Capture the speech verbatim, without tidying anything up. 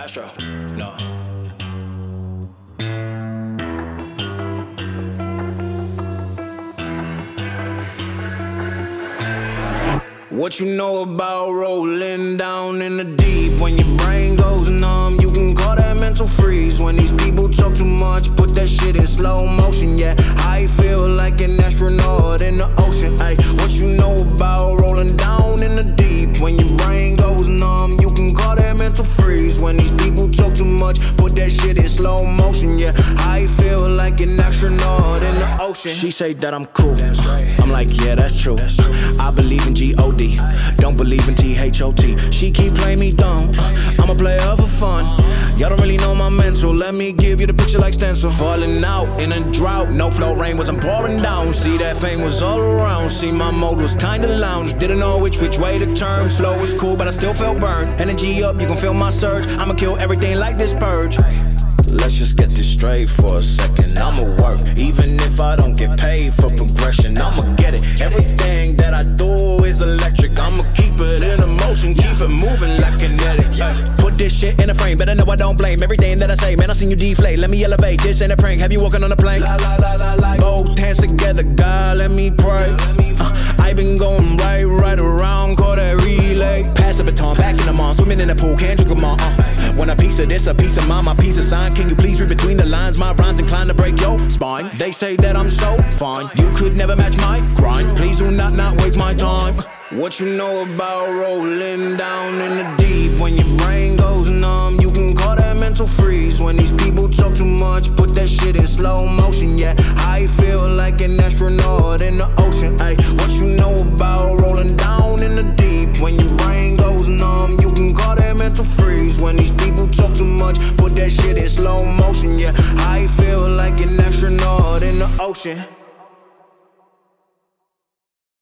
Castro, no. What you know about rolling down in the deep? When your brain goes numb, you can call that mental freeze. When these people talk too much, put that shit in slow motion. Yeah, I feel like an astronaut in the ocean. Ay, what you know about rolling down in the deep? When your brain goes numb, you can call that mental freeze. When these people talk too much, put that shit in slow motion. Yeah, I feel like an astronaut in the ocean. She say that I'm cool, I'm like, yeah, that's true. I believe in G O D, don't believe in T H O T. She keep playing me dumb, I'm a player for fun. Y'all don't really know my mental, let me give you the picture like stencil. Falling out in a drought, no flow, rain wasn't pouring down. See, that pain was all around, see, my mode was kinda lounge. Didn't know which which way to turn, flow was cool but I still felt burned. Energy up, you can feel my surge, I'ma kill everything like this purge. Let's just get this straight for a second. I'ma work, even if I don't get paid for progression. I'ma get it, everything that I do is electric. I'ma keep it in motion, keep it moving like kinetic. Yeah. Put this shit in a frame, better know I don't blame everything that I say. Man, I seen you deflate, let me elevate. This ain't a prank, have you walking on a plane? La, la, la, la, la. Both hands together, God, let me pray. uh, I been going right, right around, call that relay. Pass the baton, back in the mall, swimming in the pool, can't drink them all. uh. Want a piece of this, a piece of mine, my piece of sign. Can you please read between the lines? My rhymes inclined to break your spine. They say that I'm so fine, you could never match my grind. Please do not not waste my time. What you know about rolling down in the deep? When your brain goes numb, you can call that mental freeze. When these people talk too much, put that shit in slow motion. Yeah, I feel like an astronaut in the ocean. Ay, what you know about rolling down in the deep? When your brain goes numb, you can call that mental freeze. When these people talk too much, put that shit in slow motion. Yeah, I feel like an astronaut in the ocean.